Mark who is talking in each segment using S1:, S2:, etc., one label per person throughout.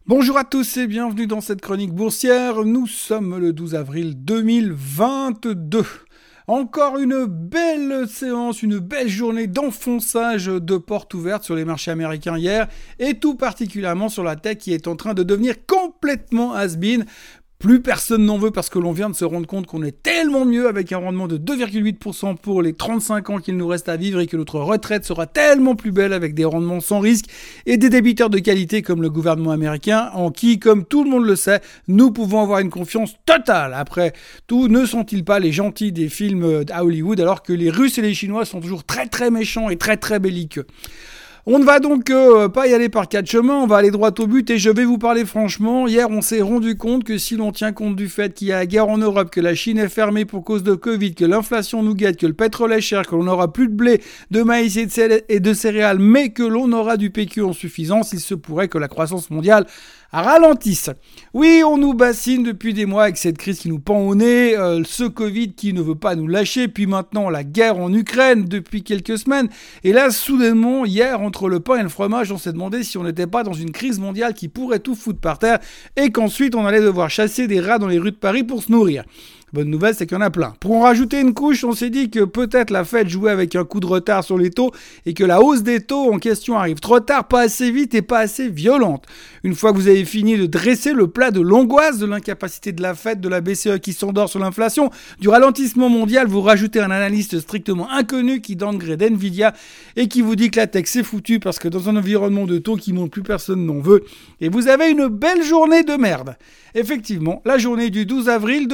S1: Bonjour à tous et bienvenue dans cette chronique boursière. Nous sommes le 12 avril 2022. Encore une belle séance, une belle journée d'enfonçage de portes ouvertes sur les marchés américains hier et tout particulièrement sur la tech qui est en train de devenir complètement has-been. Plus personne n'en veut parce que l'on vient de se rendre compte qu'on est tellement mieux avec un rendement de 2,8% pour les 35 ans qu'il nous reste à vivre et que notre retraite sera tellement plus belle avec des rendements sans risque et des débiteurs de qualité comme le gouvernement américain en qui, comme tout le monde le sait, nous pouvons avoir une confiance totale. Après tout, ne sont-ils pas les gentils des films à Hollywood alors que les Russes et les Chinois sont toujours très très méchants et très très belliqueux? On ne va donc pas y aller par quatre chemins, on va aller droit au but et je vais vous parler franchement. Hier, on s'est rendu compte que si l'on tient compte du fait qu'il y a la guerre en Europe, que la Chine est fermée pour cause de Covid, que l'inflation nous guette, que le pétrole est cher, que l'on n'aura plus de blé, de maïs et de céréales, mais que l'on aura du PQ en suffisance, il se pourrait que la croissance mondiale ralentisse. Oui, on nous bassine depuis des mois avec cette crise qui nous pend au nez, ce Covid qui ne veut pas nous lâcher, puis maintenant la guerre en Ukraine depuis quelques semaines. Et là, soudainement, hier, entre le pain et le fromage, on s'est demandé si on n'était pas dans une crise mondiale qui pourrait tout foutre par terre et qu'ensuite on allait devoir chasser des rats dans les rues de Paris pour se nourrir. Bonne nouvelle, c'est qu'il y en a plein. Pour en rajouter une couche, on s'est dit que peut-être la Fed jouait avec un coup de retard sur les taux et que la hausse des taux en question arrive trop tard, pas assez vite et pas assez violente. Une fois que vous avez fini de dresser le plat de l'angoisse de l'incapacité de la Fed, de la BCE qui s'endort sur l'inflation, du ralentissement mondial, vous rajoutez un analyste strictement inconnu qui downgrade Nvidia et qui vous dit que la tech c'est foutu parce que dans un environnement de taux qui monte, plus personne n'en veut. Et vous avez une belle journée de merde. Effectivement, la journée du 11 avril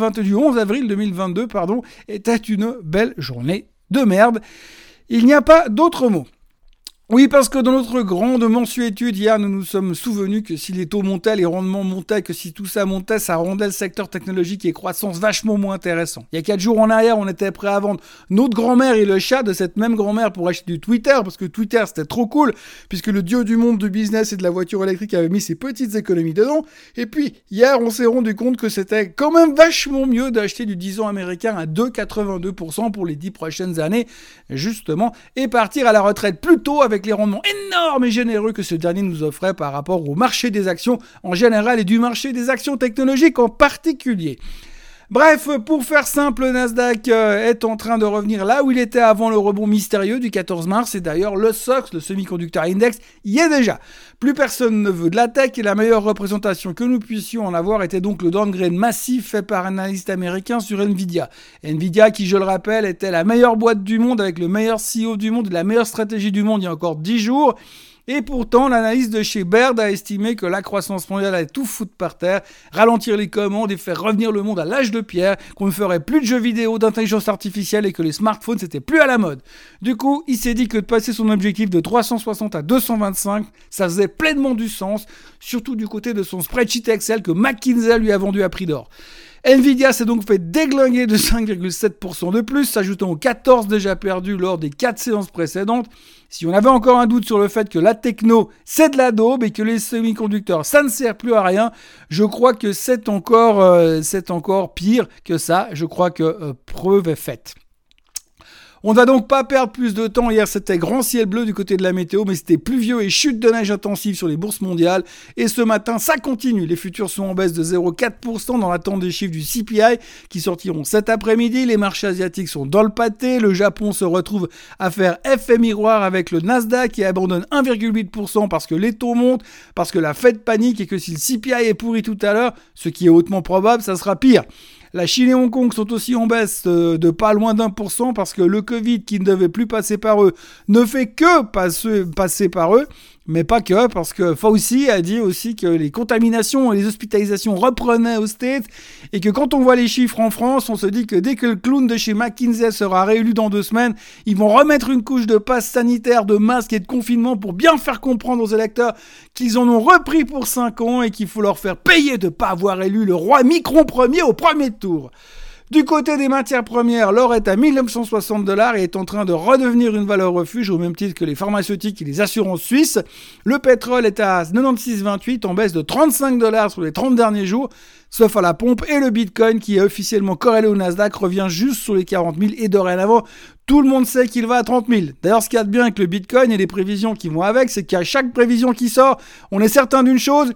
S1: 2022, était une belle journée de merde. Il n'y a pas d'autre mot. Oui, parce que dans notre grande mensuétude, hier, nous nous sommes souvenus que si les taux montaient, les rendements montaient, que si tout ça montait, ça rendait le secteur technologique et croissance vachement moins intéressant. Il y a 4 jours en arrière, on était prêt à vendre notre grand-mère et le chat de cette même grand-mère pour acheter du Twitter, parce que Twitter, c'était trop cool, puisque le dieu du monde du business et de la voiture électrique avait mis ses petites économies dedans. Et puis, hier, on s'est rendu compte que c'était quand même vachement mieux d'acheter du 10 ans américain à 2,82% pour les 10 prochaines années, justement, et partir à la retraite plus tôt avec les rendements énormes et généreux que ce dernier nous offrait par rapport au marché des actions en général et du marché des actions technologiques en particulier. Bref, pour faire simple, le Nasdaq est en train de revenir là où il était avant le rebond mystérieux du 14 mars et d'ailleurs le SOX, le Semiconductor Index, y est déjà. Plus personne ne veut de la tech et la meilleure représentation que nous puissions en avoir était donc le downgrade massif fait par un analyste américain sur Nvidia. Nvidia qui, je le rappelle, était la meilleure boîte du monde avec le meilleur CEO du monde et la meilleure stratégie du monde il y a encore 10 jours. Et pourtant, l'analyse de chez Baird a estimé que la croissance mondiale allait tout foutre par terre, ralentir les commandes et faire revenir le monde à l'âge de pierre, qu'on ne ferait plus de jeux vidéo, d'intelligence artificielle et que les smartphones c'était plus à la mode. Du coup, il s'est dit que de passer son objectif de 360 à 225, ça faisait pleinement du sens, surtout du côté de son spreadsheet Excel que McKinsey lui a vendu à prix d'or. Nvidia s'est donc fait déglinguer de 5,7% de plus, s'ajoutant aux 14 déjà perdus lors des 4 séances précédentes. Si on avait encore un doute sur le fait que la techno, c'est de la daube et que les semi-conducteurs, ça ne sert plus à rien, je crois que c'est encore pire que ça. Je crois que preuve est faite. On ne va donc pas perdre plus de temps. Hier, c'était grand ciel bleu du côté de la météo, mais c'était pluvieux et chute de neige intensive sur les bourses mondiales. Et ce matin, ça continue. Les futurs sont en baisse de 0,4% dans l'attente des chiffres du CPI qui sortiront cet après-midi. Les marchés asiatiques sont dans le pâté. Le Japon se retrouve à faire effet miroir avec le Nasdaq qui abandonne 1,8% parce que les taux montent, parce que la Fed panique et que si le CPI est pourri tout à l'heure, ce qui est hautement probable, ça sera pire. La Chine et Hong Kong sont aussi en baisse de pas loin d'1% parce que le Covid qui ne devait plus passer par eux ne fait que passer par eux. Mais pas que, parce que Fauci a dit aussi que les contaminations et les hospitalisations reprenaient aux States et que quand on voit les chiffres en France, on se dit que dès que le clown de chez McKinsey sera réélu dans 2 semaines, ils vont remettre une couche de passe sanitaire, de masques et de confinement pour bien faire comprendre aux électeurs qu'ils en ont repris pour 5 ans et qu'il faut leur faire payer de ne pas avoir élu le roi Micron premier au premier tour. Du côté des matières premières, l'or est à 1960$ et est en train de redevenir une valeur refuge au même titre que les pharmaceutiques et les assurances suisses. Le pétrole est à 96,28 en baisse de 35$ sur les 30 derniers jours, sauf à la pompe, et le Bitcoin qui est officiellement corrélé au Nasdaq revient juste sur les 40 000 et dorénavant, tout le monde sait qu'il va à 30 000. D'ailleurs, ce qu'il y a de bien avec le Bitcoin et les prévisions qui vont avec, c'est qu'à chaque prévision qui sort, on est certain d'une chose,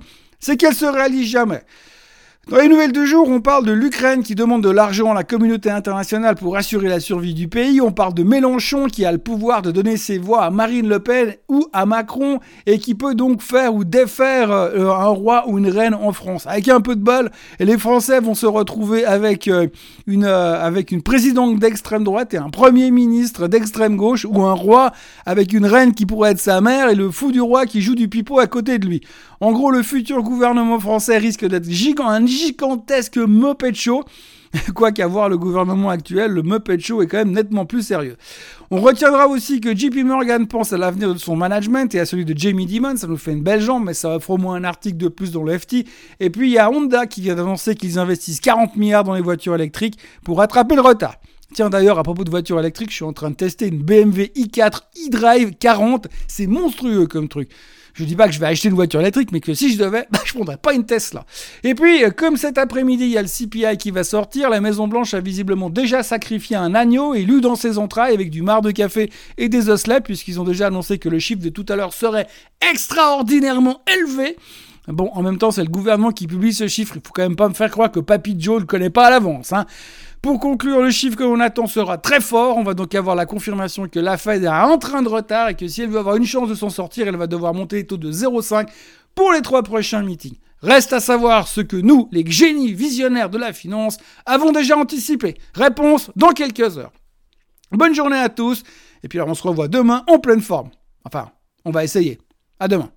S1: c'est qu'elle se réalise jamais. Dans les nouvelles du jour, on parle de l'Ukraine qui demande de l'argent à la communauté internationale pour assurer la survie du pays. On parle de Mélenchon qui a le pouvoir de donner ses voix à Marine Le Pen ou à Macron et qui peut donc faire ou défaire un roi ou une reine en France. Avec un peu de bol, les Français vont se retrouver avec une présidente d'extrême droite et un premier ministre d'extrême gauche ou un roi avec une reine qui pourrait être sa mère et le fou du roi qui joue du pipeau à côté de lui. En gros, le futur gouvernement français risque d'être un gigantesque Muppet Show. Quoi qu'à voir le gouvernement actuel, le Muppet Show est quand même nettement plus sérieux. On retiendra aussi que JP Morgan pense à l'avenir de son management et à celui de Jamie Dimon. Ça nous fait une belle jambe, mais ça offre au moins un article de plus dans le FT. Et puis il y a Honda qui vient d'annoncer qu'ils investissent 40 milliards dans les voitures électriques pour rattraper le retard. Tiens d'ailleurs, à propos de voitures électriques, je suis en train de tester une BMW i4 e-Drive 40. C'est monstrueux comme truc. Je dis pas que je vais acheter une voiture électrique, mais que si je devais, je prendrais pas une Tesla. Et puis, comme cet après-midi, il y a le CPI qui va sortir, la Maison-Blanche a visiblement déjà sacrifié un agneau élu dans ses entrailles avec du marc de café et des osselets, puisqu'ils ont déjà annoncé que le chiffre de tout à l'heure serait extraordinairement élevé. Bon, en même temps, c'est le gouvernement qui publie ce chiffre. Il faut quand même pas me faire croire que Papy Joe le connaît pas à l'avance, hein. Pour conclure, le chiffre que l'on attend sera très fort. On va donc avoir la confirmation que la Fed est en train de retard et que si elle veut avoir une chance de s'en sortir, elle va devoir monter les taux de 0,5 pour les 3 prochains meetings. Reste à savoir ce que nous, les génies visionnaires de la finance, avons déjà anticipé. Réponse dans quelques heures. Bonne journée à tous. Et puis alors, on se revoit demain en pleine forme. Enfin, on va essayer. À demain.